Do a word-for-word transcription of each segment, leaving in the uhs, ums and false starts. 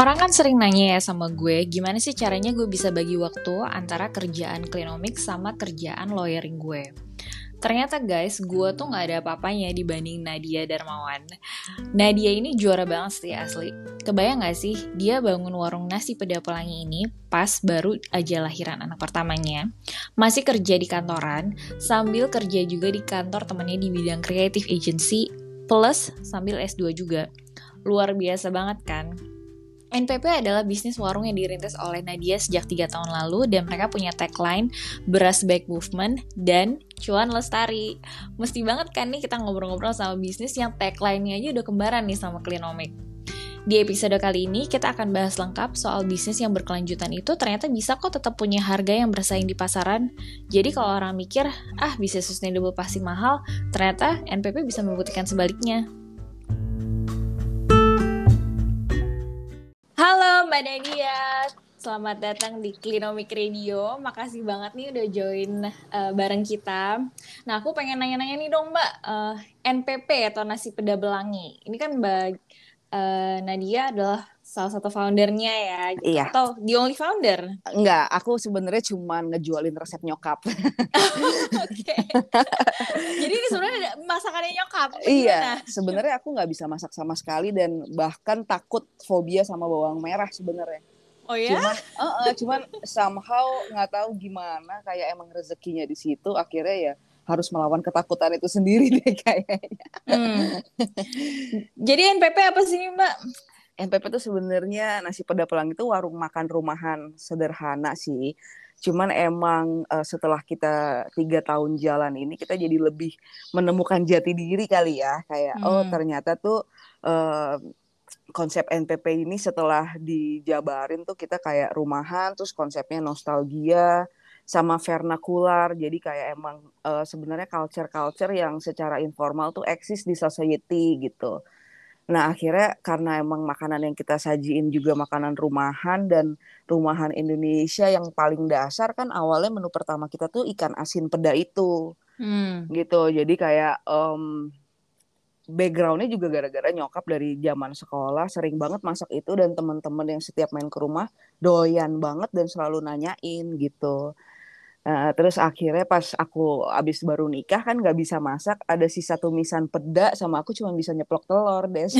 Orang kan sering nanya ya sama gue, gimana sih caranya gue bisa bagi waktu antara kerjaan Klinomix sama kerjaan lawyering gue. Ternyata guys, gue tuh gak ada apa-apanya dibanding Nadia Darmawan. Nadia ini juara banget sih asli. Kebayang gak sih, dia bangun warung nasi peda pelangi ini pas baru aja lahiran anak pertamanya. Masih kerja di kantoran, sambil kerja juga di kantor temennya di bidang creative agency, plus sambil S dua juga. Luar biasa banget kan? N P P adalah bisnis warung yang dirintis oleh Nadia sejak tiga tahun lalu dan mereka punya tagline Beras Back Movement dan Cuan Lestari. Mesti banget kan nih kita ngobrol-ngobrol sama bisnis yang tagline-nya aja udah kembaran nih sama Klinomix. Di episode kali ini kita akan bahas lengkap soal bisnis yang berkelanjutan itu ternyata bisa kok tetap punya harga yang bersaing di pasaran. Jadi kalau orang mikir, ah bisnis sustainable pasti mahal, ternyata N P P bisa membuktikan sebaliknya. Halo Mbak Nadia, selamat datang di Klinomix Radio. Makasih banget nih udah join uh, bareng kita. Nah aku pengen nanya-nanya nih dong Mbak, uh, N P P atau Nasi Peda Belangi. Ini kan Mbak uh, Nadia adalah salah satu foundernya ya, gitu. Iya. Atau the only founder? Enggak, aku sebenarnya cuma ngejualin resep nyokap. Oke. Jadi ini sebenarnya masakannya nyokap. Iya, sebenarnya aku nggak bisa masak sama sekali dan bahkan takut fobia sama bawang merah sebenarnya. Oh ya? Cuman, uh, uh, cuman somehow nggak tahu gimana, kayak emang rezekinya di situ. Akhirnya ya harus melawan ketakutan itu sendiri deh kayaknya. Hmm. Jadi N P P apa sih Mbak? N P P itu sebenarnya Nasi Peda Pelangi itu warung makan rumahan sederhana sih. Cuman emang uh, setelah kita tiga tahun jalan ini kita jadi lebih menemukan jati diri kali ya. Kayak hmm. oh ternyata tuh uh, konsep N P P ini setelah dijabarin tuh kita kayak rumahan, terus konsepnya nostalgia sama vernakular. Jadi kayak emang uh, sebenarnya culture-culture yang secara informal tuh eksis di society gitu. Nah akhirnya karena emang makanan yang kita sajiin juga makanan rumahan dan rumahan Indonesia yang paling dasar kan awalnya menu pertama kita tuh ikan asin peda itu hmm. gitu. Jadi kayak um, backgroundnya juga gara-gara nyokap dari zaman sekolah sering banget masak itu dan teman-teman yang setiap main ke rumah doyan banget dan selalu nanyain gitu. Nah, terus akhirnya pas aku abis baru nikah kan nggak bisa masak, ada sisa tumisan peda sama aku cuma bisa nyeplok telur des.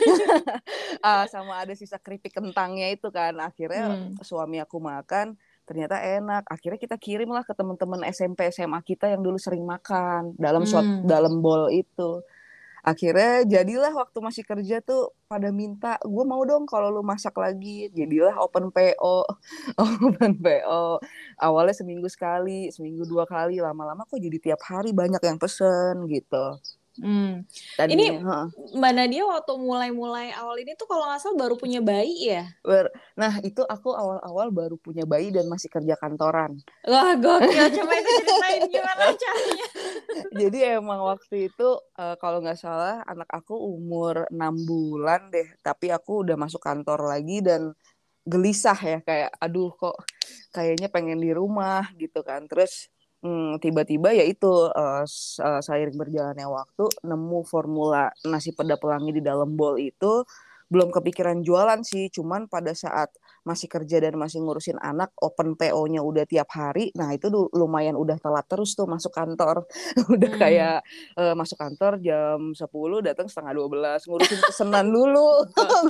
uh, sama ada sisa keripik kentangnya itu kan. Akhirnya hmm. suami aku makan ternyata enak. Akhirnya kita kirim lah ke teman-teman S M P S M A kita yang dulu sering makan dalam hmm. shot dalam bowl itu. Akhirnya jadilah waktu masih kerja tuh pada minta, gue mau dong kalau lu masak lagi. Jadilah open P O. Open P O. Awalnya seminggu sekali, seminggu dua kali. Lama-lama kok jadi tiap hari banyak yang pesen gitu. Hmm. Ini huh. Mbak Nadia waktu mulai-mulai awal ini tuh kalau nggak salah baru punya bayi ya? Nah itu aku awal-awal baru punya bayi dan masih kerja kantoran. Wah gokil, coba itu ceritain gimana caranya. Jadi emang waktu itu uh, kalau nggak salah anak aku umur enam bulan deh, tapi aku udah masuk kantor lagi dan gelisah ya kayak aduh kok kayaknya pengen di rumah gitu kan. Terus Hmm, tiba-tiba ya itu uh, seiring berjalannya waktu nemu formula nasi peda pelangi di dalam bowl itu. Belum kepikiran jualan sih, cuman pada saat masih kerja dan masih ngurusin anak, open P O-nya udah tiap hari. Nah itu lumayan udah telat terus tuh masuk kantor. Udah hmm. kayak uh, masuk kantor jam sepuluh, datang setengah dua belas, ngurusin pesenan dulu.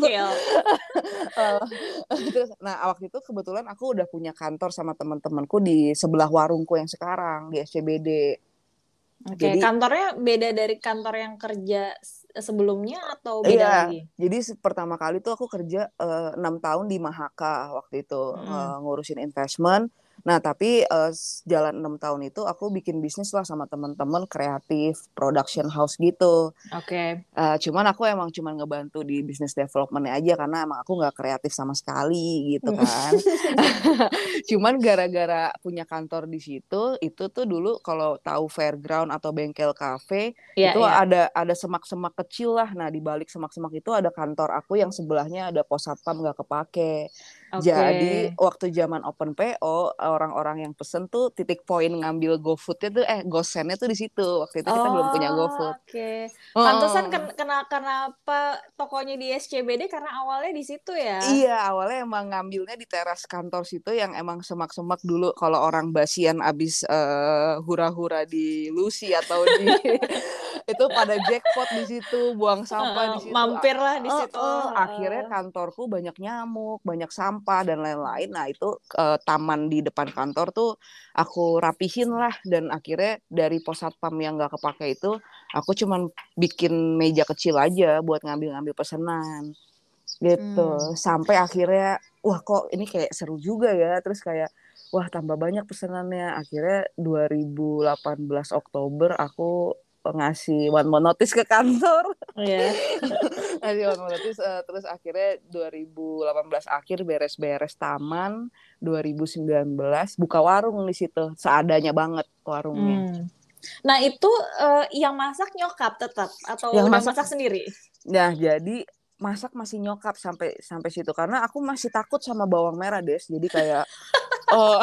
uh, terus, nah waktu itu kebetulan aku udah punya kantor sama teman-temanku di sebelah warungku yang sekarang di S C B D. Oke, jadi, kantornya beda dari kantor yang kerja sebelumnya atau beda iya, lagi? Jadi pertama kali tuh aku kerja uh, enam tahun di Mahaka waktu itu hmm. uh, ngurusin investment. Nah tapi uh, jalan enam tahun itu aku bikin bisnis lah sama teman-teman kreatif, production house gitu. Oke. Okay. Uh, cuman aku emang cuman ngebantu di business development-nya aja karena emang aku nggak kreatif sama sekali gitu kan. Cuman gara-gara punya kantor di situ, itu tuh dulu kalau tahu fairground atau bengkel cafe yeah, itu yeah. ada ada semak-semak kecil lah. Nah di balik semak-semak itu ada kantor aku yang sebelahnya ada pos satpam nggak kepake. Oke. Jadi waktu zaman open P O, orang-orang yang pesen tuh titik poin ngambil GoFood-nya tuh eh gosennya tuh di situ. Waktu itu kita belum punya Oh, GoFood. oke. Pantesan Heeh. ken kena kenapa tokonya di S C B D karena awalnya di situ ya. Iya, awalnya emang ngambilnya di teras kantor situ yang emang semak-semak dulu kalau orang Basian abis uh, hura-hura di Lucy atau di itu pada jackpot di situ, buang sampah Heeh, di situ. mampir lah di Uh, situ. uh, akhirnya Heeh. kantorku banyak nyamuk, banyak sampah dan lain-lain. Nah, itu uh, taman di depan kantor tuh aku rapihin lah dan akhirnya dari pos satpam yang nggak kepake itu, aku cuman bikin meja kecil aja buat ngambil-ngambil pesanan gitu Hmm. sampai akhirnya wah kok ini kayak seru juga ya terus kayak wah tambah banyak pesanannya akhirnya dua ribu delapan belas Oktober aku ngasih one more notice ke kantor Iya. ngasih one more notice uh, terus akhirnya dua ribu delapan belas akhir beres-beres taman dua ribu sembilan belas buka warung di situ seadanya banget warungnya. Hmm. Nah, itu eh, yang masak nyokap tetap atau Yang udah masak masak sendiri? Nah, jadi masak masih nyokap sampai sampai situ karena aku masih takut sama bawang merah, Des. Jadi kayak oh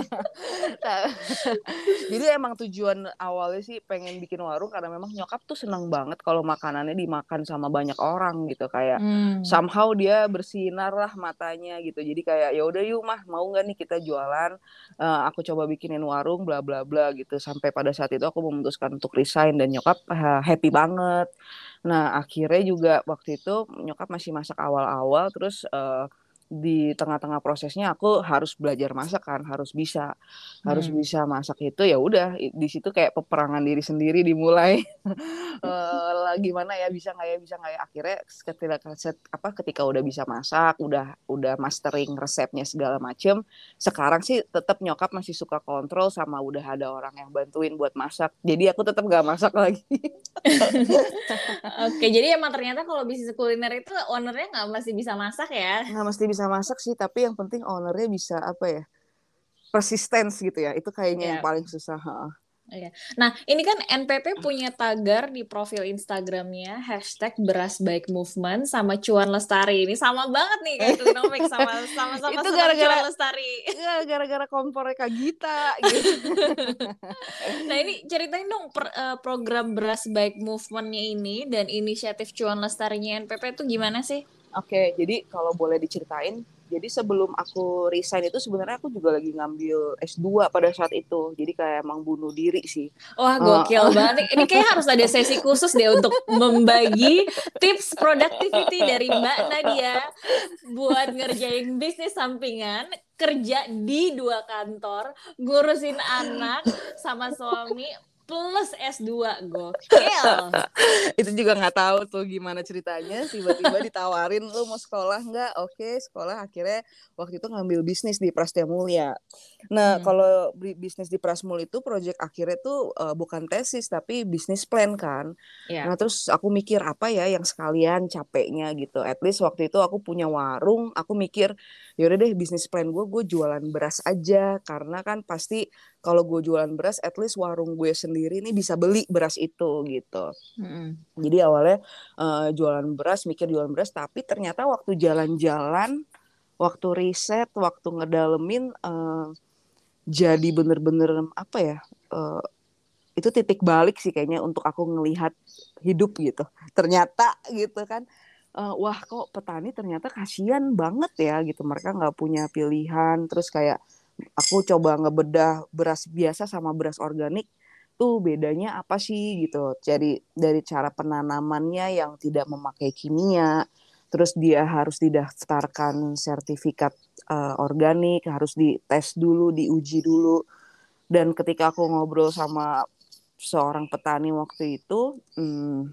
jadi emang tujuan awalnya sih pengen bikin warung karena memang nyokap tuh seneng banget kalau makanannya dimakan sama banyak orang gitu kayak Hmm. somehow dia bersinar lah matanya gitu jadi kayak ya udah yuk mah mau nggak nih kita jualan. Uh, aku coba bikinin warung bla bla bla gitu sampai pada saat itu aku memutuskan untuk resign dan nyokap uh, happy banget. Nah akhirnya juga waktu itu nyokap masih masak awal-awal terus uh, di tengah-tengah prosesnya aku harus belajar masak kan harus bisa harus Hmm. bisa masak itu ya udah di situ kayak peperangan diri sendiri dimulai uh, gimana ya bisa nggak ya bisa nggak ya akhirnya ketika apa ketika udah bisa masak udah udah mastering resepnya segala macem sekarang sih tetap nyokap masih suka kontrol sama udah ada orang yang bantuin buat masak jadi aku tetap nggak masak lagi. Oke, jadi emang ternyata kalau bisnis kuliner itu ownernya nggak masih bisa masak ya? Nggak mesti bisa masak sih tapi yang penting ownernya bisa apa ya persistence gitu ya itu kayaknya yang Ya. paling susah. Iya. Nah, ini kan N P P punya tagar di profil Instagramnya hashtag beras baik movement sama Cuan Lestari. Ini sama banget nih kayak Klinomik sama sama-sama Itu senang gara-gara Cuan Lestari. ya, gara-gara kompornya Kak Gita gitu. Nah, ini ceritain dong per- eh, program beras baik movementnya ini dan inisiatif Cuan Lestarinya N P P itu gimana sih? Oke, jadi kalau boleh diceritain, jadi sebelum aku resign itu sebenarnya aku juga lagi ngambil S dua pada saat itu. Jadi kayak emang bunuh diri sih. Wah, Uh, gokil banget. Ini kayak harus ada sesi khusus deh untuk membagi tips productivity dari Mbak Nadia buat ngerjain bisnis sampingan, kerja di dua kantor, ngurusin anak sama suami, plus S dua. Gokil. itu juga nggak tahu tuh gimana ceritanya tiba-tiba ditawarin lu mau sekolah nggak oke sekolah akhirnya waktu itu ngambil bisnis di Prasetya Mulia. Nah Hmm. kalau bisnis di Prasmul itu project akhirnya tuh uh, bukan tesis tapi bisnis plan kan. Ya. Nah terus aku mikir apa ya yang sekalian capeknya gitu at least waktu itu aku punya warung aku mikir yaudah deh bisnis plan gue gue jualan beras aja karena kan pasti kalau gue jualan beras at least warung gue sendiri nih bisa beli beras itu gitu. Hmm. Jadi awalnya uh, jualan beras, mikir jualan beras, tapi ternyata waktu jalan-jalan, waktu riset, waktu ngedalemin, uh, jadi bener-bener apa ya? Uh, itu titik balik sih kayaknya untuk aku ngelihat hidup gitu. Ternyata gitu kan, uh, wah kok petani ternyata kasian banget ya gitu. Mereka nggak punya pilihan. Terus kayak aku coba ngebedah beras biasa sama beras organik tuh bedanya apa sih gitu. Jadi dari cara penanamannya yang tidak memakai kimia, terus dia harus didaftarkan sertifikat uh, organik, harus dites dulu, diuji dulu. Dan ketika aku ngobrol sama seorang petani waktu itu, hmm,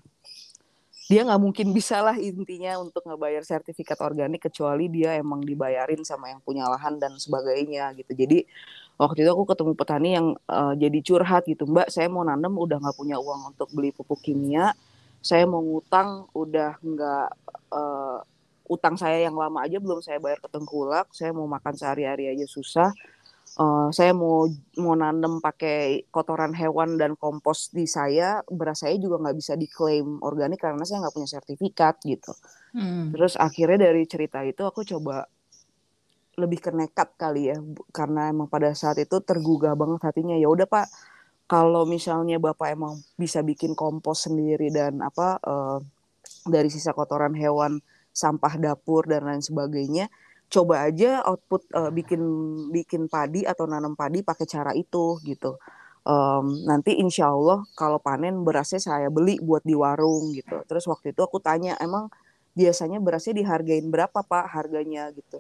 dia nggak mungkin bisa lah intinya untuk ngebayar sertifikat organik kecuali dia emang dibayarin sama yang punya lahan dan sebagainya gitu. Jadi waktu itu aku ketemu petani yang uh, jadi curhat gitu, Mbak saya mau nanam udah nggak punya uang untuk beli pupuk kimia, saya mau ngutang udah nggak uh, utang saya yang lama aja belum saya bayar ke tengkulak, saya mau makan sehari-hari aja susah. Uh, saya mau mau nanam pakai kotoran hewan dan kompos di saya, beras saya juga nggak bisa diklaim organik karena saya nggak punya sertifikat gitu. Hmm. Terus akhirnya dari cerita itu aku coba lebih ke nekat kali ya, karena emang pada saat itu tergugah banget hatinya. Ya udah Pak, kalau misalnya Bapak emang bisa bikin kompos sendiri dan apa uh, dari sisa kotoran hewan, sampah dapur dan lain sebagainya, coba aja output uh, bikin bikin padi atau nanam padi pakai cara itu gitu. Um, nanti insya Allah kalau panen berasnya saya beli buat di warung gitu. Terus waktu itu aku tanya, emang biasanya berasnya dihargain berapa Pak harganya gitu.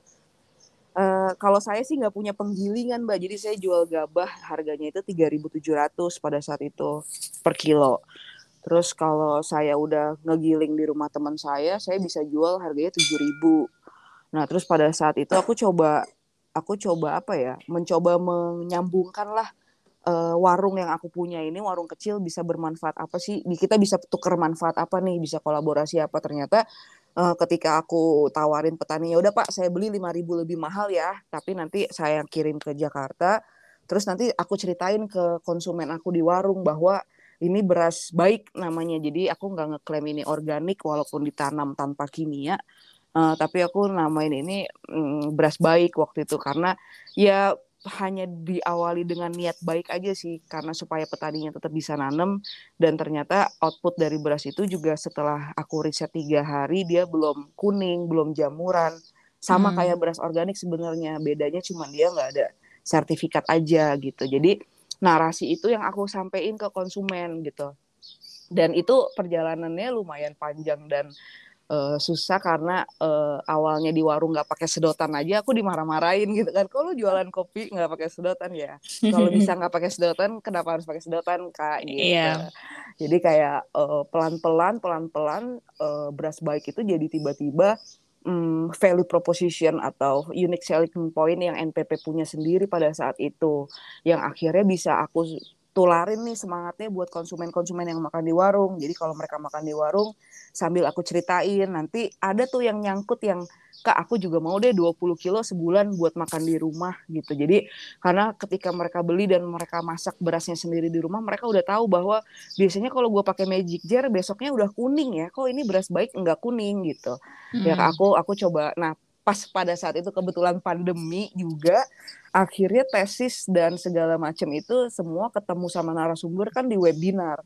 Uh, kalau saya sih nggak punya penggilingan Mbak, jadi saya jual gabah harganya itu tiga ribu tujuh ratus pada saat itu per kilo. Terus kalau saya udah ngegiling di rumah teman saya, saya bisa jual harganya tujuh ribu. Nah, terus pada saat itu aku coba aku coba apa ya? Mencoba menyambungkan lah uh, warung yang aku punya ini, warung kecil bisa bermanfaat apa sih? Kita bisa tukar manfaat apa nih? Bisa kolaborasi apa? Ternyata uh, ketika aku tawarin petani, ya udah Pak, saya beli lima ribu lebih mahal ya, tapi nanti saya kirim ke Jakarta. Terus nanti aku ceritain ke konsumen aku di warung bahwa ini beras baik namanya. Jadi aku nggak ngeklaim ini organik walaupun ditanam tanpa kimia. Uh, tapi aku namain ini mm, beras baik waktu itu karena ya hanya diawali dengan niat baik aja sih, karena supaya petaninya tetap bisa nanam. Dan ternyata output dari beras itu juga setelah aku riset tiga hari dia belum kuning, belum jamuran, sama Hmm. kayak beras organik sebenarnya, bedanya cuma dia nggak ada sertifikat aja gitu. Jadi narasi itu yang aku sampein ke konsumen gitu. Dan itu perjalanannya lumayan panjang dan uh, susah karena uh, awalnya di warung nggak pakai sedotan aja aku dimarah-marahin gitu kan. Kalau jualan kopi nggak pakai sedotan ya. Kalau bisa nggak pakai sedotan, kenapa harus pakai sedotan Kak gitu. Iya. Jadi kayak uh, pelan-pelan, pelan-pelan uh, beras baik itu jadi tiba-tiba um, value proposition atau unique selling point yang N P P punya sendiri pada saat itu. Yang akhirnya bisa aku tularin nih semangatnya buat konsumen-konsumen yang makan di warung. Jadi kalau mereka makan di warung, sambil aku ceritain, nanti ada tuh yang nyangkut yang, Kak aku juga mau deh dua puluh kilo sebulan buat makan di rumah gitu. Jadi karena ketika mereka beli dan mereka masak berasnya sendiri di rumah, mereka udah tahu bahwa biasanya kalau gue pakai magic jar besoknya udah kuning ya, kok ini beras baik enggak kuning gitu. Ya Hmm. aku aku coba. Nah pas pada saat itu kebetulan pandemi juga, akhirnya tesis dan segala macam itu semua ketemu sama narasumber kan di webinar.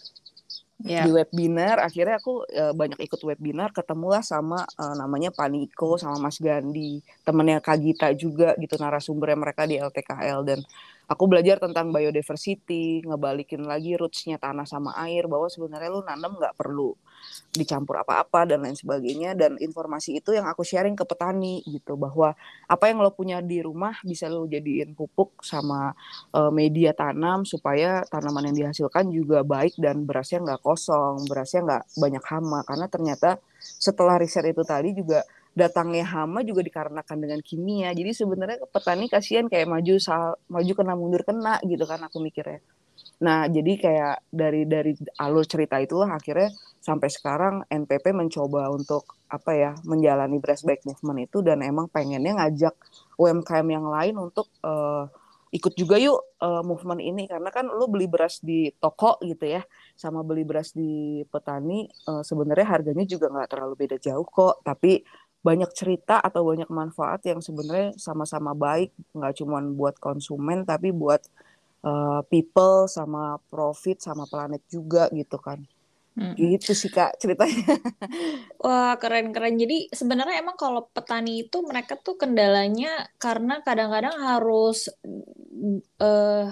Ya. Di webinar akhirnya aku e, banyak ikut webinar, ketemulah sama e, namanya Paniko sama Mas Gandhi, temennya Kak Gita juga gitu, narasumbernya mereka di L T K L. Dan aku belajar tentang biodiversity, ngebalikin lagi rootsnya tanah sama air, bahwa sebenarnya lu nanam nggak perlu dicampur apa-apa dan lain sebagainya. Dan informasi itu yang aku sharing ke petani gitu, bahwa apa yang lo punya di rumah bisa lo jadiin pupuk sama uh, media tanam supaya tanaman yang dihasilkan juga baik dan berasnya nggak kosong, berasnya nggak banyak hama. Karena ternyata setelah riset itu tadi juga datangnya hama juga dikarenakan dengan kimia. Jadi sebenarnya petani kasihan kayak maju sal, maju kena mundur kena gitu kan aku mikirnya. Nah, jadi kayak dari dari alur cerita itulah akhirnya sampai sekarang N P P mencoba untuk apa ya, menjalani Beras Baik Movement itu, dan emang pengennya ngajak U M K M yang lain untuk uh, ikut juga yuk uh, movement ini, karena kan lu beli beras di toko gitu ya sama beli beras di petani uh, sebenarnya harganya juga nggak terlalu beda jauh kok, tapi banyak cerita atau banyak manfaat yang sebenarnya sama-sama baik, nggak cuma buat konsumen tapi buat uh, people sama profit sama planet juga gitu kan. Hmm. Gitu sih Kak ceritanya. Wah, keren-keren. Jadi sebenarnya emang kalau petani itu mereka tuh kendalanya karena kadang-kadang harus eh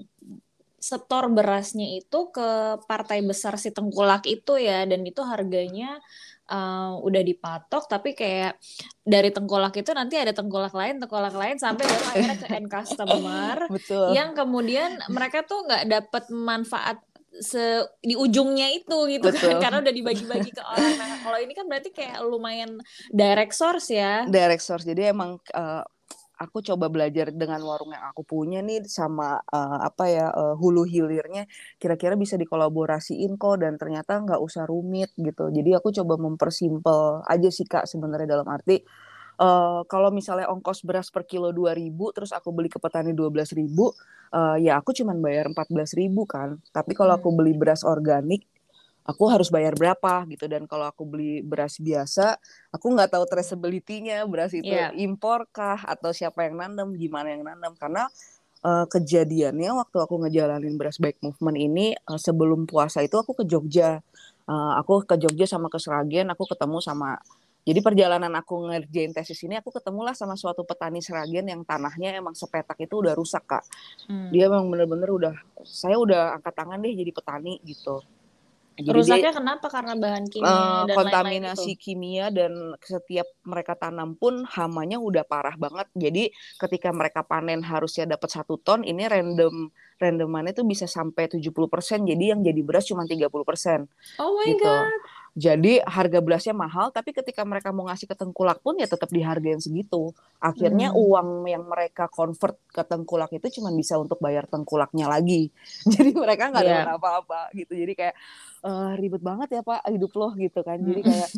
setor berasnya itu ke partai besar si tengkulak itu ya, dan itu harganya uh, udah dipatok, tapi kayak dari tengkulak itu nanti ada tengkulak lain, tengkulak lain sampai baru akhirnya ke end customer Betul. yang kemudian mereka tuh nggak dapat manfaat se di ujungnya itu gitu kan, Betul. karena udah dibagi-bagi ke orang. Nah kalau ini kan berarti kayak lumayan direct source ya. Direct source. Jadi emang uh, aku coba belajar dengan warung yang aku punya nih sama uh, apa ya uh, hulu hilirnya kira-kira bisa dikolaborasiin kok, dan ternyata nggak usah rumit gitu. Jadi aku coba mempersimpel aja sih Kak sebenarnya, dalam arti uh, kalau misalnya ongkos beras per kilo dua ribu terus aku beli ke petani dua belas ribu, uh, ya aku cuman bayar empat belas ribu kan. Tapi kalau aku beli beras organik aku harus bayar berapa gitu. Dan kalau aku beli beras biasa, aku nggak tahu traceability-nya, beras itu Iya. impor kah atau siapa yang nanam, gimana yang nanam. Karena uh, kejadiannya waktu aku ngejalanin Beras Baik Movement ini, uh, sebelum puasa itu aku ke Jogja. Uh, aku ke Jogja sama ke Sragen, aku ketemu sama, jadi perjalanan aku ngerjain tesis ini, aku ketemulah sama suatu petani Sragen yang tanahnya emang sepetak itu udah rusak, Kak. Hmm. Dia emang bener-bener udah, saya udah angkat tangan deh jadi petani gitu. Jadi dia Rusaknya kenapa? Karena bahan kimia uh, dan lain-lain itu. kontaminasi kimia, dan setiap mereka tanam pun hamanya udah parah banget. Jadi ketika mereka panen harusnya dapat satu ton, ini random randomannya tuh bisa sampai tujuh puluh persen. Jadi yang jadi beras cuma tiga puluh persen Oh my gitu. God. Jadi harga berasnya mahal, tapi ketika mereka mau ngasih ke tengkulak pun ya tetap dihargain segitu. Akhirnya Hmm. uang yang mereka convert ke tengkulak itu cuma bisa untuk bayar tengkulaknya lagi. Jadi mereka nggak dapat Yeah. apa-apa gitu. Jadi kayak uh, ribet banget ya Pak hidup lo gitu kan. Jadi Hmm. kayak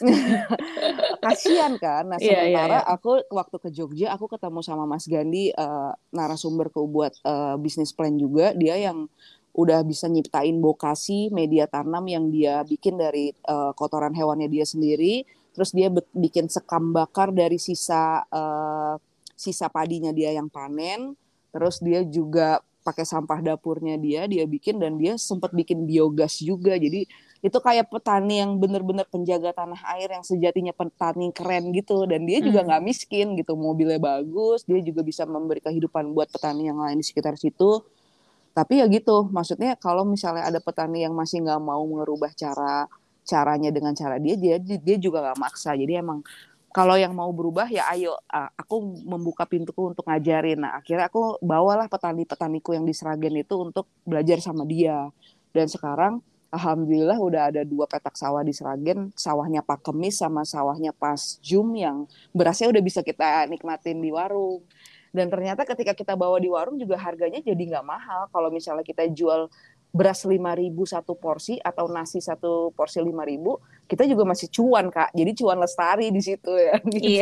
kasihan kan. Nah Iya, iya, sementara iya. aku waktu ke Jogja, aku ketemu sama Mas Gandhi, uh, narasumberku buat uh, bisnis plan juga. Dia yang udah bisa nyiptain bokasi media tanam yang dia bikin dari uh, kotoran hewannya dia sendiri. Terus dia bikin sekam bakar dari sisa uh, sisa padinya dia yang panen. Terus dia juga pakai sampah dapurnya dia, dia bikin, dan dia sempat bikin biogas juga. Jadi itu kayak petani yang benar-benar penjaga tanah air yang sejatinya petani keren gitu. Dan dia juga Hmm. nggak miskin gitu, mobilnya bagus, dia juga bisa memberi kehidupan buat petani yang lain di sekitar situ. Tapi ya gitu, maksudnya kalau misalnya ada petani yang masih nggak mau merubah cara caranya dengan cara dia, dia dia juga nggak maksa. Jadi emang kalau yang mau berubah ya ayo, aku membuka pintuku untuk ngajarin. Nah akhirnya aku bawalah petani-petaniku yang di Sragen itu untuk belajar sama dia. Dan sekarang alhamdulillah udah ada dua petak sawah di Sragen, sawahnya Pak Kemis sama sawahnya Pas Jum, yang berasnya udah bisa kita nikmatin di warung. Dan ternyata ketika kita bawa di warung juga harganya jadi nggak mahal. Kalau misalnya kita jual beras lima ribu satu porsi atau nasi satu porsi lima ribu, kita juga masih cuan, Kak. Jadi cuan lestari di situ ya. Gitu. Iya,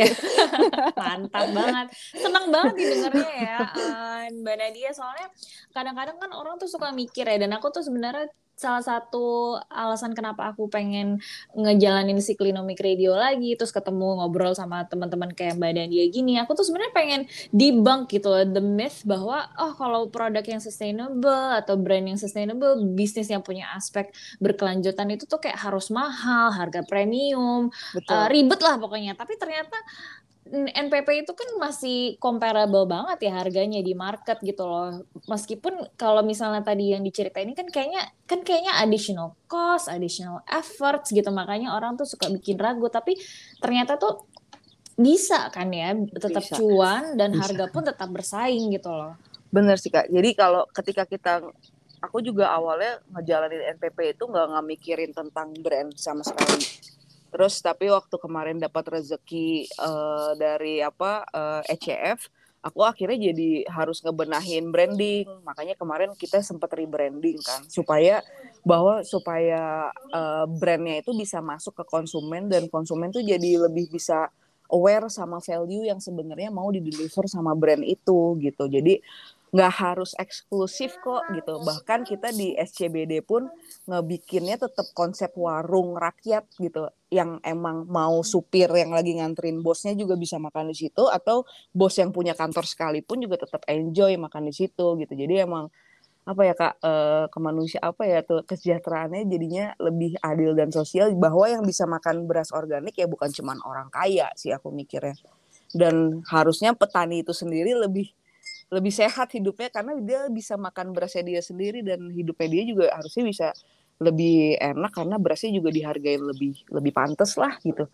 mantap banget. Senang banget didengarnya ya, uh, Mbak Nadia. Soalnya kadang-kadang kan orang tuh suka mikir ya, dan aku tuh sebenarnya salah satu alasan kenapa aku pengen ngejalanin si Klinomik Radio lagi, terus ketemu ngobrol sama teman-teman kayak Mbak Nadia gini, aku tuh sebenarnya pengen debunk gitu loh, the myth bahwa oh kalau produk yang sustainable atau brand yang sustainable, bisnis yang punya aspek berkelanjutan itu tuh kayak harus mahal, harga premium, uh, Betul. ribet lah pokoknya. Tapi ternyata N P P itu kan masih comparable banget ya harganya di market gitu loh. Meskipun kalau misalnya tadi yang diceritain ini kan kayaknya kan kayaknya additional cost, additional efforts gitu. Makanya orang tuh suka bikin ragu, tapi ternyata tuh bisa kan ya, tetap Bisa. cuan dan Bisa. harga pun tetap bersaing gitu loh. Bener sih Kak. Jadi kalau ketika kita, aku juga awalnya ngejalanin N P P itu nggak nggak mikirin tentang brand sama sekali. Terus tapi waktu kemarin dapat rezeki uh, dari apa uh, E C F, aku akhirnya jadi harus ngebenahin branding. Makanya kemarin kita sempat rebranding kan, supaya bahwa supaya uh, brandnya itu bisa masuk ke konsumen, dan konsumen tuh jadi lebih bisa aware sama value yang sebenarnya mau di-deliver sama brand itu gitu. Jadi nggak harus eksklusif kok gitu. Bahkan kita di S C B D pun ngebikinnya tetap konsep warung rakyat gitu, yang emang mau supir yang lagi nganterin bosnya juga bisa makan di situ, atau bos yang punya kantor sekalipun juga tetap enjoy makan di situ gitu. Jadi emang apa ya Kak, eh, kemanusia apa ya tuh kesejahteraannya jadinya lebih adil dan sosial, bahwa yang bisa makan beras organik ya bukan cuma orang kaya sih aku mikirnya. Dan harusnya petani itu sendiri lebih lebih sehat hidupnya, karena dia bisa makan berasnya dia sendiri, dan hidupnya dia juga harusnya bisa lebih enak karena berasnya juga dihargai lebih lebih pantas lah gitu.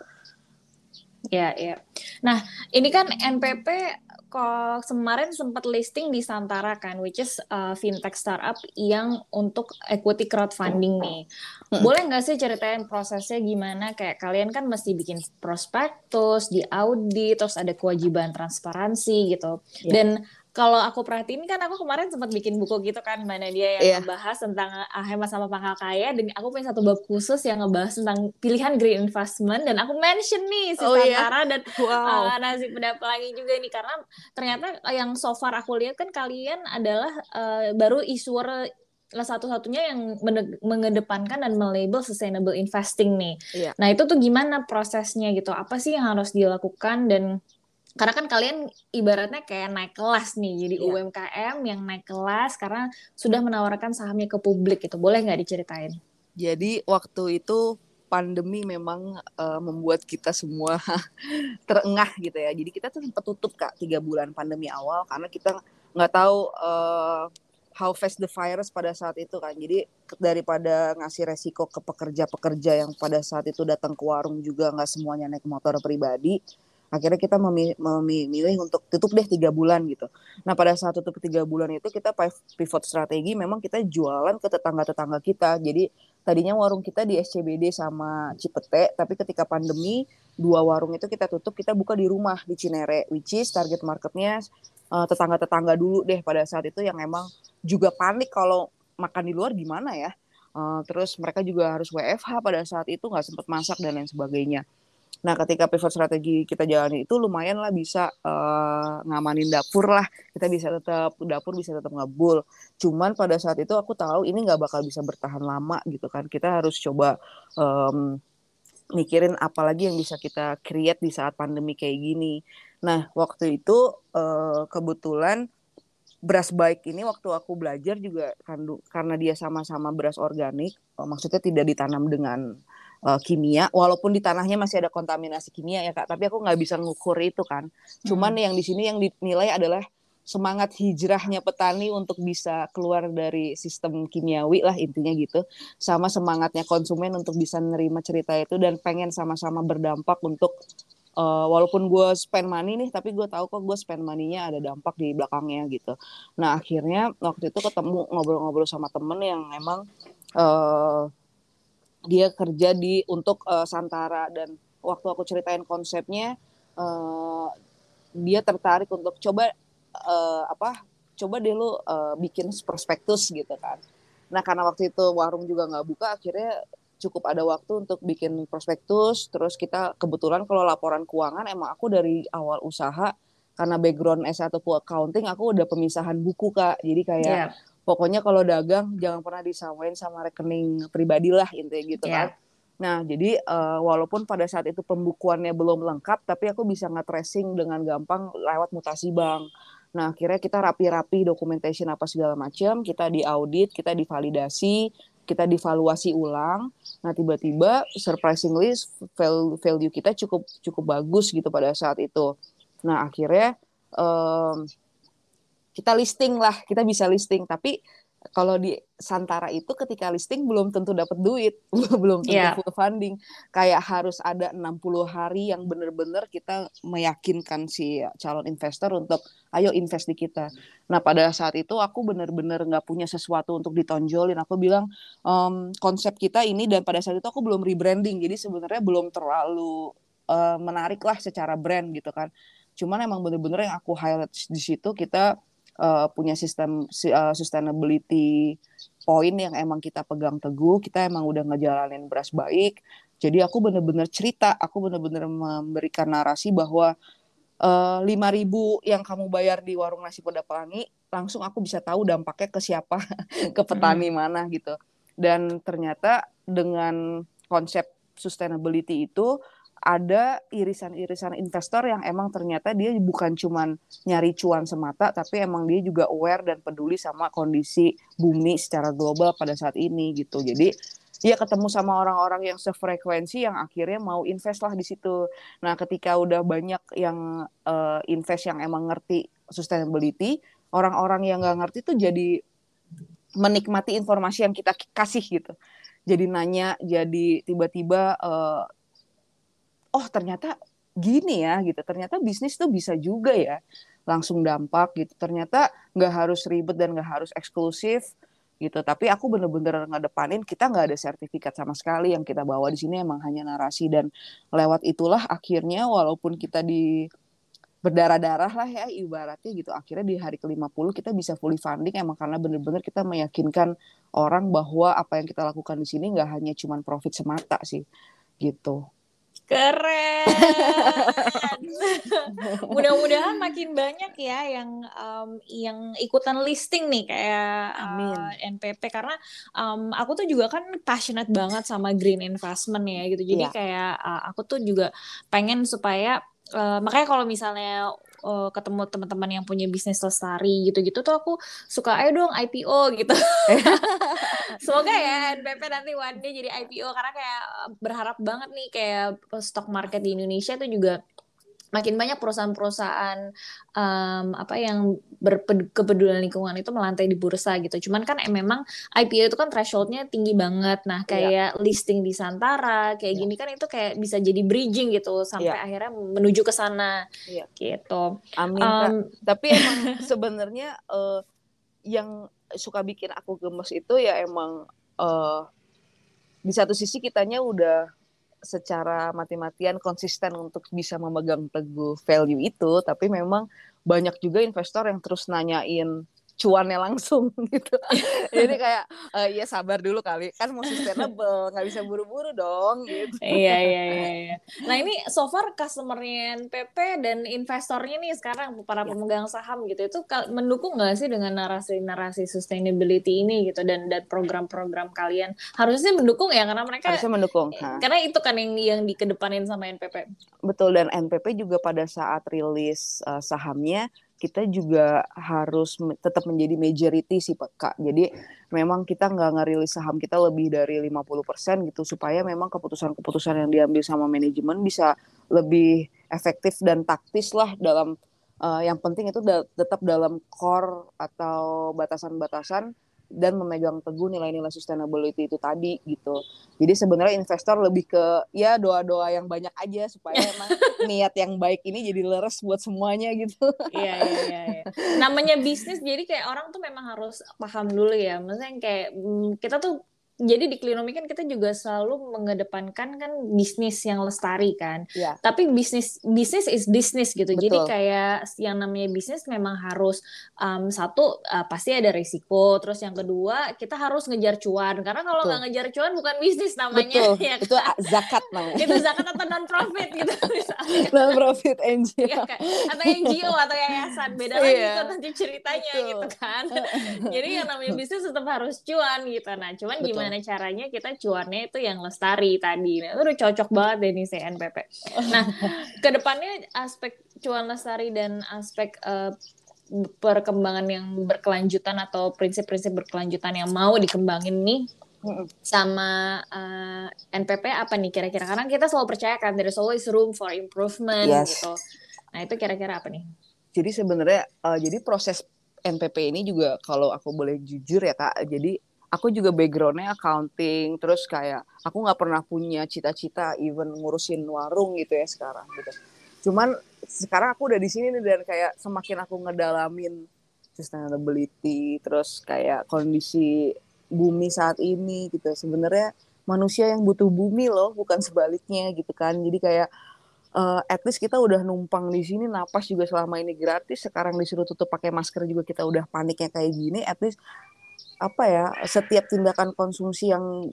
Ya, ya. Nah, ini kan N P P kok kemarin sempat listing di Santara kan, which is uh, fintech startup yang untuk equity crowdfunding nih. Boleh nggak sih ceritain prosesnya gimana? Kayak kalian kan mesti bikin prospektus, diaudit, terus ada kewajiban transparansi gitu. Ya. Dan kalau aku perhatiin kan aku kemarin sempat bikin buku gitu kan, Mbak Nadia, yang yeah. ngebahas tentang uh, hemat sama pangkal kaya, dan aku punya satu bab khusus yang ngebahas tentang pilihan green investment, dan aku mention nih si oh, Santara yeah. dan wow. uh, Nasi Peda Pelangi juga nih, karena ternyata yang so far aku lihat kan kalian adalah uh, baru issuer adalah satu-satunya yang mengedepankan dan melabel sustainable investing nih. Iya. Nah itu tuh gimana prosesnya gitu? Apa sih yang harus dilakukan? Dan karena kan kalian ibaratnya kayak naik kelas nih, jadi Iya. U M K M yang naik kelas karena sudah menawarkan sahamnya ke publik itu. Boleh nggak diceritain? Jadi waktu itu pandemi memang uh, membuat kita semua terengah gitu ya. Jadi kita tuh sempat tutup Kak tiga bulan pandemi awal karena kita nggak tahu uh, how fast the virus pada saat itu kan. Jadi daripada ngasih resiko ke pekerja-pekerja yang pada saat itu datang ke warung juga nggak semuanya naik motor pribadi. Akhirnya kita memilih, memilih untuk tutup deh tiga bulan gitu. Nah pada saat tutup tiga bulan itu kita pivot strategi, memang kita jualan ke tetangga-tetangga kita. Jadi tadinya warung kita di S C B D sama Cipete, tapi ketika pandemi dua warung itu kita tutup, kita buka di rumah di Cinere, which is target marketnya uh, tetangga-tetangga dulu deh pada saat itu yang emang juga panik kalau makan di luar gimana ya. Uh, terus mereka juga harus W F H pada saat itu, nggak sempat masak dan lain sebagainya. Nah, ketika pivot strategi kita jalani itu lumayan lah bisa uh, ngamanin dapur lah. Kita bisa tetap, dapur bisa tetap ngebul. Cuman pada saat itu aku tahu ini nggak bakal bisa bertahan lama gitu kan. Kita harus coba um, mikirin apa lagi yang bisa kita create di saat pandemi kayak gini. Nah, waktu itu uh, kebetulan beras baik ini waktu aku belajar juga kandung, karena dia sama-sama beras organik, uh, maksudnya tidak ditanam dengan uh, kimia, walaupun di tanahnya masih ada kontaminasi kimia ya Kak, tapi aku nggak bisa ngukur itu kan. Cuman Hmm. yang di sini yang dinilai adalah semangat hijrahnya petani untuk bisa keluar dari sistem kimiawi lah intinya gitu, sama semangatnya konsumen untuk bisa menerima cerita itu dan pengen sama-sama berdampak untuk uh, walaupun gue spend money nih, tapi gue tahu kok gue spend money-nya ada dampak di belakangnya gitu. Nah akhirnya waktu itu ketemu ngobrol-ngobrol sama temen yang emang uh, dia kerja di untuk uh, Santara, dan waktu aku ceritain konsepnya uh, dia tertarik untuk coba uh, apa coba deh lu uh, bikin prospektus gitu kan. Nah karena waktu itu warung juga nggak buka, akhirnya cukup ada waktu untuk bikin prospektus. Terus kita kebetulan kalau laporan keuangan emang aku dari awal usaha karena background S satu accounting aku udah pemisahan buku Kak. Jadi kayak Yeah. pokoknya kalau dagang jangan pernah disamain sama rekening pribadi lah intinya gitu kan. Yeah. Nah, jadi uh, walaupun pada saat itu pembukuannya belum lengkap, tapi aku bisa nge-tracing dengan gampang lewat mutasi bank. Nah, akhirnya kita rapi-rapi documentation apa segala macam, kita diaudit, kita divalidasi, kita divaluasi ulang. Nah, tiba-tiba surprisingly value kita cukup cukup bagus gitu pada saat itu. Nah, akhirnya um, kita listing lah, kita bisa listing, tapi kalau di Santara itu ketika listing belum tentu dapat duit, belum tentu Yeah. full funding. Kayak harus ada enam puluh hari yang benar-benar kita meyakinkan si calon investor untuk ayo invest di kita. Nah pada saat itu aku benar-benar nggak punya sesuatu untuk ditonjolin. Aku bilang um, konsep kita ini, dan pada saat itu aku belum rebranding, jadi sebenarnya belum terlalu uh, menarik lah secara brand gitu kan. Cuman emang benar-benar yang aku highlight di situ kita Uh, punya sistem uh, sustainability point yang emang kita pegang teguh. Kita emang udah ngejalanin beras baik. Jadi aku bener-bener cerita, aku bener-bener memberikan narasi bahwa uh, lima ribu yang kamu bayar di warung nasi Peda Pelangi, langsung aku bisa tahu dampaknya ke siapa, ke petani Mm-hmm. mana gitu. Dan ternyata dengan konsep sustainability itu ada irisan-irisan investor yang emang ternyata dia bukan cuman nyari cuan semata, tapi emang dia juga aware dan peduli sama kondisi bumi secara global pada saat ini gitu. Jadi ya ketemu sama orang-orang yang sefrekuensi yang akhirnya mau invest lah di situ. Nah ketika udah banyak yang uh, invest yang emang ngerti sustainability, orang-orang yang nggak ngerti tuh jadi menikmati informasi yang kita kasih gitu. Jadi nanya, jadi tiba-tiba uh, oh ternyata gini ya gitu, ternyata bisnis tuh bisa juga ya langsung dampak gitu, ternyata nggak harus ribet dan nggak harus eksklusif gitu. Tapi aku bener-bener ngedepanin kita nggak ada sertifikat sama sekali, yang kita bawa di sini emang hanya narasi, dan lewat itulah akhirnya walaupun kita di berdarah-darah lah ya ibaratnya gitu, akhirnya di hari ke lima puluh kita bisa fully funding emang karena bener-bener kita meyakinkan orang bahwa apa yang kita lakukan di sini nggak hanya cuman profit semata sih gitu. Keren. Mudah-mudahan makin banyak ya yang um, yang ikutan listing nih kayak uh, Amin. N P P karena um, aku tuh juga kan passionate banget sama green investment ya gitu. Jadi Iya. kayak uh, aku tuh juga pengen supaya uh, makanya kalau misalnya uh, ketemu teman-teman yang punya bisnis lestari gitu-gitu tuh aku suka ayo dong I P O gitu. Semoga ya N P P nanti one day jadi I P O karena kayak berharap banget nih kayak stock market di Indonesia tuh juga makin banyak perusahaan-perusahaan um, apa yang berkepedulian lingkungan itu melantai di bursa gitu. Cuman kan eh, memang I P O itu kan thresholdnya tinggi banget. Nah Iya. kayak listing di Santara kayak Iya. gini kan itu kayak bisa jadi bridging gitu sampai Iya. akhirnya menuju ke sana Iya. gitu. Amin Kak. Um, Tapi emang sebenarnya uh, yang suka bikin aku gemes itu ya emang uh, di satu sisi kitanya udah secara mati-matian konsisten untuk bisa memegang teguh value itu, tapi memang banyak juga investor yang terus nanyain cuannya langsung gitu. Jadi kayak uh, ya sabar dulu kali, kan mau sustainable, nggak bisa buru-buru dong gitu. Iya, iya, iya, iya. Nah ini so far customer-nya N P P dan investornya nih sekarang para Ya. pemegang saham gitu itu mendukung nggak sih dengan narasi-narasi sustainability ini gitu dan dan program-program kalian harusnya mendukung ya karena mereka Harusnya mendukung. Ha. karena itu kan yang yang dikedepanin sama N P P. Betul, dan N P P juga pada saat rilis uh, sahamnya kita juga harus tetap menjadi majority sih Kak. Jadi memang kita nggak ngerilis saham kita lebih dari lima puluh persen gitu supaya memang keputusan-keputusan yang diambil sama manajemen bisa lebih efektif dan taktis lah dalam uh, yang penting itu da- tetap dalam core atau batasan-batasan dan memegang teguh nilai-nilai sustainability itu tadi gitu. Jadi sebenarnya investor lebih ke ya doa-doa yang banyak aja supaya emang niat yang baik ini jadi leres buat semuanya gitu. Iya, iya, iya, iya. Namanya bisnis jadi kayak orang tuh memang harus paham dulu ya. Maksudnya kayak kita tuh jadi di Klinomik kan kita juga selalu mengedepankan kan bisnis yang lestari kan. Ya. Tapi bisnis bisnis is business gitu. Betul. Jadi kayak yang namanya bisnis memang harus um, satu uh, pasti ada risiko. Terus yang kedua kita harus ngejar cuan. Karena kalau nggak ngejar cuan bukan bisnis namanya. Betul. Ya Itu kan? zakat namanya. Itu zakat atau non profit gitu misalnya. Non profit N G O. Ya, kan? Atau N G O atau yayasan beda lagi yeah. Tuh nanti ceritanya betul. Gitu kan. Jadi yang namanya bisnis tetap harus cuan gitu. Nah cuman betul. Gimana caranya kita cuannya itu yang lestari tadi. Nah, itu udah cocok banget deh nih si N P P. Nah kedepannya aspek cuan lestari dan aspek uh, perkembangan yang berkelanjutan atau prinsip-prinsip berkelanjutan yang mau dikembangin nih sama uh, N P P apa nih kira-kira? Karena kita selalu percaya kan there's always room for improvement yes. Gitu. Nah itu kira-kira apa nih? Jadi sebenarnya uh, jadi proses N P P ini juga kalau aku boleh jujur ya Kak, jadi aku juga background-nya accounting, terus kayak aku nggak pernah punya cita-cita even ngurusin warung gitu ya sekarang gitu. Cuman sekarang aku udah di sini nih dan kayak semakin aku ngedalamin sustainability, terus kayak kondisi bumi saat ini gitu. Sebenarnya manusia yang butuh bumi loh, bukan sebaliknya gitu kan. Jadi kayak uh, at least kita udah numpang di sini, napas juga selama ini gratis. Sekarang disuruh tutup pakai masker juga kita udah paniknya kayak gini. At least apa ya, setiap tindakan konsumsi yang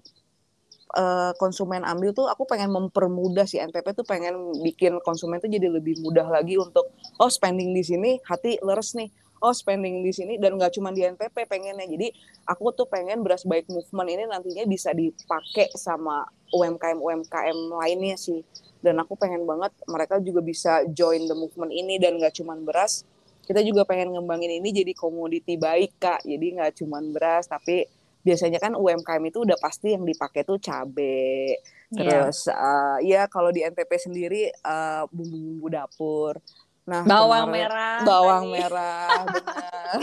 uh, konsumen ambil tuh aku pengen mempermudah si N P P tuh pengen bikin konsumen tuh jadi lebih mudah lagi untuk oh spending di sini hati leres nih. Oh spending di sini dan nggak cuma di N P P pengennya. Jadi aku tuh pengen Beras Baik Movement ini nantinya bisa dipakai sama U M K M U M K M lainnya sih. Dan aku pengen banget mereka juga bisa join the movement ini dan nggak cuma beras. Kita juga pengen ngembangin ini jadi komoditi baik Kak. Jadi nggak cuma beras tapi biasanya kan U M K M itu udah pasti yang dipakai tuh cabai. Terus yeah. uh, ya kalau di N P P sendiri uh, bumbu-bumbu dapur. Nah, bawang kemarin, merah bawang tadi. merah benar.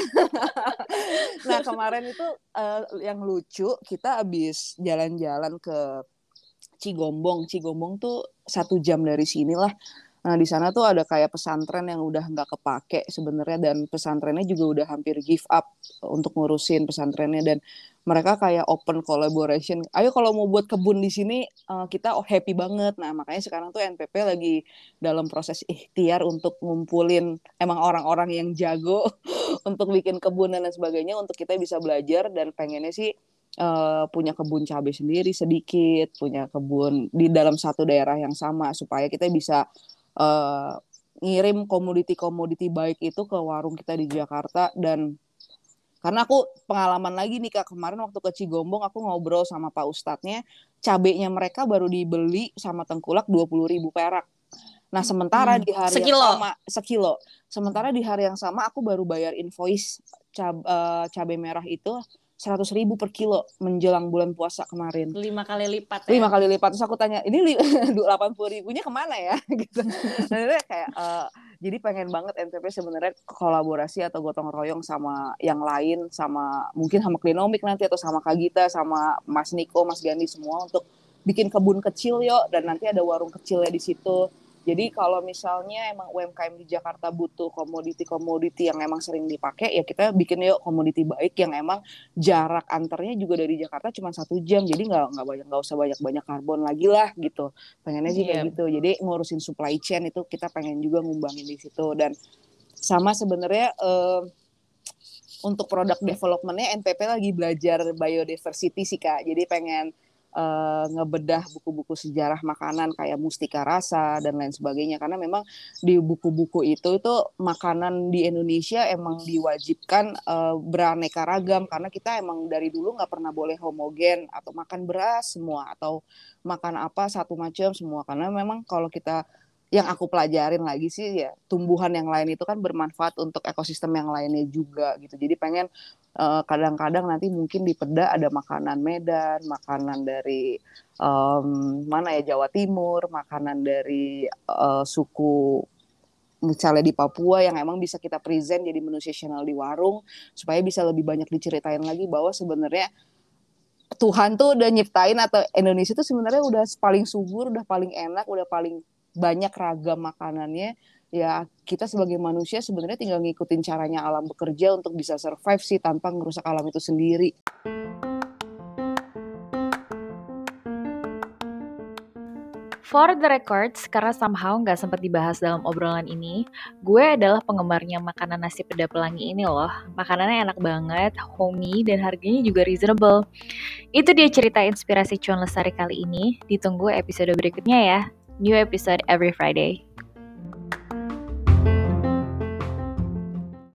Nah kemarin itu uh, yang lucu kita abis jalan-jalan ke Cigombong. Cigombong tuh satu jam dari sinilah. Nah di sana tuh ada kayak pesantren yang udah nggak kepake sebenarnya dan pesantrennya juga udah hampir give up untuk ngurusin pesantrennya dan mereka kayak open collaboration. Ayo kalau mau buat kebun di sini uh, kita happy banget. Nah makanya sekarang tuh N P P lagi dalam proses ikhtiar untuk ngumpulin emang orang-orang yang jago untuk bikin kebun dan lain sebagainya untuk kita bisa belajar dan pengennya sih uh, punya kebun cabai sendiri sedikit, punya kebun di dalam satu daerah yang sama supaya kita bisa uh, ngirim komoditi-komoditi baik itu ke warung kita di Jakarta. Dan karena aku pengalaman lagi nih Kak, kemarin waktu ke Cigombong aku ngobrol sama Pak Ustadznya, cabenya mereka baru dibeli sama Tengkulak dua puluh ribu perak. Nah sementara Hmm, di hari sekilo. yang sama, sekilo, sementara di hari yang sama aku baru bayar invoice cab, uh, cabai merah itu seratus ribu per kilo menjelang bulan puasa kemarin. Lima kali lipat ya. Lima kali lipat. Terus aku tanya, ini delapan puluh ribunya kemana ya? gitu. Nah, kayak uh, jadi pengen banget N T P sebenarnya kolaborasi atau gotong royong sama yang lain, sama mungkin sama Klinomik nanti atau sama Kak Gita, sama Mas Niko, Mas Gandhi semua untuk bikin kebun kecil yuk, dan nanti ada warung kecilnya di situ. Jadi kalau misalnya emang U M K M di Jakarta butuh komoditi-komoditi yang emang sering dipakai, ya kita bikin yuk komoditi baik yang emang jarak antarnya juga dari Jakarta cuma satu jam, jadi nggak nggak banyak nggak usah banyak-banyak karbon lagi lah gitu. Pengennya sih kayak Iya. gitu. Jadi ngurusin supply chain itu kita pengen juga ngumbangin di situ. Dan sama sebenarnya eh, untuk produk developmentnya N P P lagi belajar biodiversity sih Kak. Jadi pengen uh, ngebedah buku-buku sejarah makanan kayak Mustika Rasa dan lain sebagainya, karena memang di buku-buku itu itu makanan di Indonesia emang diwajibkan uh, beraneka ragam, karena kita emang dari dulu nggak pernah boleh homogen atau makan beras semua atau makan apa satu macam semua, karena memang kalau kita yang aku pelajarin lagi sih ya tumbuhan yang lain itu kan bermanfaat untuk ekosistem yang lainnya juga gitu. Jadi pengen uh, kadang-kadang nanti mungkin di Peda ada makanan Medan, makanan dari um, mana ya Jawa Timur, makanan dari uh, suku misalnya di Papua yang emang bisa kita present jadi menu seasonal di warung supaya bisa lebih banyak diceritain lagi bahwa sebenarnya Tuhan tuh udah nyiptain atau Indonesia tuh sebenarnya udah paling subur, udah paling enak, udah paling banyak ragam makanannya. Ya kita sebagai manusia sebenarnya tinggal ngikutin caranya alam bekerja untuk bisa survive sih tanpa ngerusak alam itu sendiri. For the records, karena somehow nggak sempat dibahas dalam obrolan ini, gue adalah penggemarnya makanan nasi peda pelangi ini loh. Makanannya enak banget, homey, dan harganya juga reasonable. Itu dia cerita inspirasi Cuan Lestari kali ini. Ditunggu episode berikutnya ya. New episode every Friday.